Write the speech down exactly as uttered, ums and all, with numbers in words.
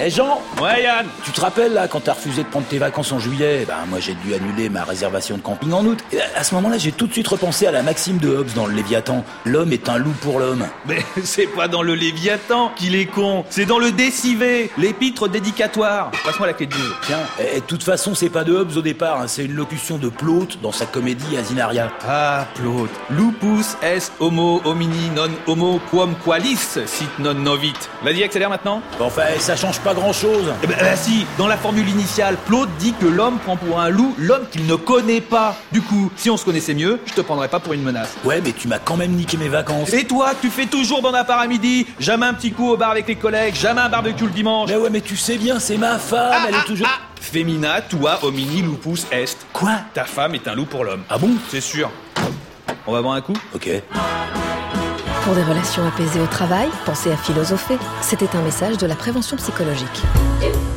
Eh Jean. Ouais Yann. Tu te rappelles là quand t'as refusé de prendre tes vacances en juillet? Ben moi j'ai dû annuler ma réservation de camping en août. Et à ce moment-là j'ai tout de suite repensé à la maxime de Hobbes dans le Léviathan. L'homme est un loup pour l'homme. Mais c'est pas dans le Léviathan qu'il est con, c'est dans le Décivé, l'épître dédicatoire. Passe-moi la clé de douze. Tiens, et de toute façon c'est pas de Hobbes au départ, hein, c'est une locution de Plaute dans sa comédie Asinaria. Ah, Plaute. Lupus est homo homini non homo quam qualis sit non novit. Vas-y, accélère maintenant. Bon, enfin, ça change pas grand-chose. Eh ben, bah si, dans la formule initiale, Plaute dit que l'homme prend pour un loup l'homme qu'il ne connaît pas. Du coup, si on se connaissait mieux, je te prendrais pas pour une menace. Ouais, mais tu m'as quand même niqué mes vacances. Et toi, tu fais toujours bon appart à midi, jamais un petit coup au bar avec les collègues, jamais un barbecue le dimanche. Mais ouais, mais tu sais bien, c'est ma femme, Ah, elle ah, est toujours... ah. Femina tua homini lupus est. Quoi? Ta femme est un loup pour l'homme. Ah bon? C'est sûr. On va boire un coup? Ok. Pour des relations apaisées au travail, pensez à philosopher. C'était un message de la prévention psychologique.